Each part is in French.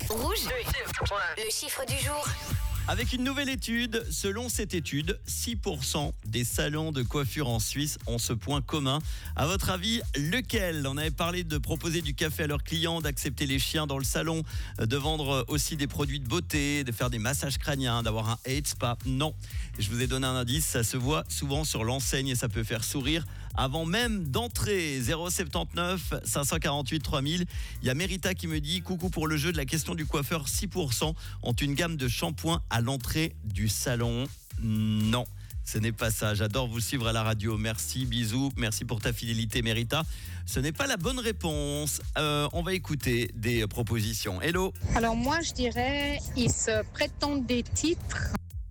Rouge, le chiffre du jour. Avec une nouvelle étude, selon cette étude, 6% des salons de coiffure en Suisse ont ce point commun. À votre avis, lequel ? On avait parlé de proposer du café à leurs clients, d'accepter les chiens dans le salon, de vendre aussi des produits de beauté, de faire des massages crâniens, d'avoir un head spa. Non, je vous ai donné un indice, ça se voit souvent sur l'enseigne et ça peut faire sourire avant même d'entrer. 079 548 3000. Il y a Merita qui me dit « Coucou pour le jeu de la question du coiffeur, 6% ont une gamme de shampoings à l'entrée du salon. » Non, ce n'est pas ça. J'adore vous suivre à la radio. Merci, bisous. Merci pour ta fidélité, Merita. Ce n'est pas la bonne réponse. On va écouter des propositions. Hello. Alors moi, je dirais, ils se prétendent des titres.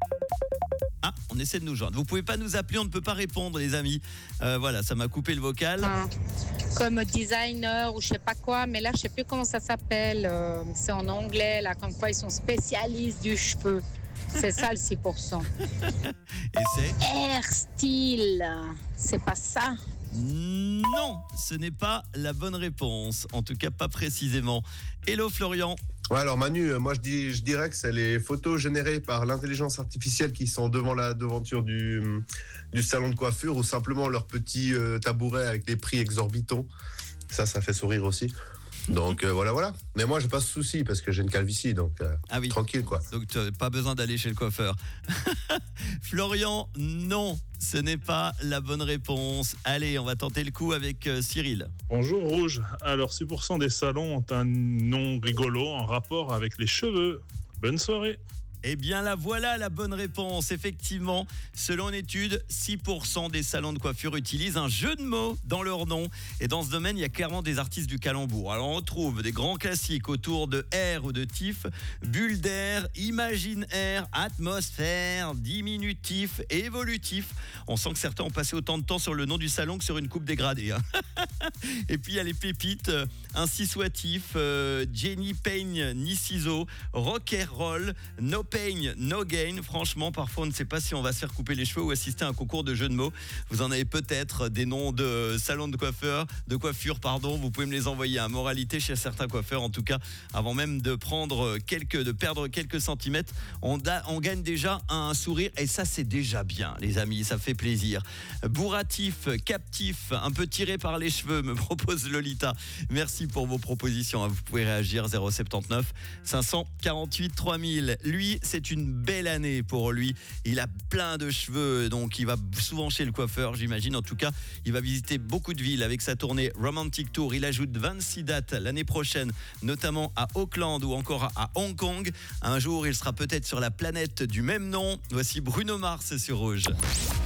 Ah, on essaie de nous joindre. Vous pouvez pas nous appeler, on ne peut pas répondre, les amis. Voilà, ça m'a coupé le vocal. Comme designer ou je sais pas quoi, mais là, je sais plus comment ça s'appelle. C'est en anglais, là, comme quoi ils sont spécialistes du cheveu. C'est ça le 6%. Et c'est Hair style, c'est pas ça. non, ce n'est pas la bonne réponse. En tout cas, pas précisément. Hello, Florian. Ouais, alors Manu, moi je dirais que c'est les photos générées par l'intelligence artificielle qui sont devant la devanture du salon de coiffure ou simplement leur petit tabouret avec des prix exorbitants. Ça fait sourire aussi. Donc voilà. Mais moi j'ai pas ce souci parce que j'ai une calvitie, donc Ah oui. tranquille quoi. Donc, pas besoin d'aller chez le coiffeur. Florian, non, ce n'est pas la bonne réponse. Allez, on va tenter le coup avec Cyril. Bonjour Rouge. Alors 6% des salons ont un nom rigolo en rapport avec les cheveux. Bonne soirée. Eh bien là, voilà la bonne réponse. Effectivement, selon une étude, 6% des salons de coiffure utilisent un jeu de mots dans leur nom. Et dans ce domaine, il y a clairement des artistes du calembour. Alors on retrouve des grands classiques autour de air ou de tif, bulle d'air, imagine air, atmosphère, diminutif, évolutif. On sent que certains ont passé autant de temps sur le nom du salon que sur une coupe dégradée. Hein. Et puis il y a les pépites, ainsi soit-if, Jenny Payne ni ciseaux, rock and roll, no pain, no gain. Franchement, parfois on ne sait pas si on va se faire couper les cheveux ou assister à un concours de jeux de mots. Vous en avez peut-être des noms de salons de coiffure, Vous pouvez me les envoyer à moralité chez certains coiffeurs. En tout cas, avant même de perdre quelques centimètres, on gagne déjà un sourire et ça c'est déjà bien, les amis. Ça fait plaisir. Bourratif, captif, un peu tiré par les cheveux, me propose Lolita. Merci pour vos propositions. Vous pouvez réagir 079 548 3000. Lui, c'est une belle année pour lui. Il a plein de cheveux, donc il va souvent chez le coiffeur, j'imagine. En tout cas, il va visiter beaucoup de villes avec sa tournée Romantic Tour. Il ajoute 26 dates l'année prochaine, notamment à Auckland ou encore à Hong Kong. Un jour, il sera peut-être sur la planète du même nom. Voici Bruno Mars sur Rouge.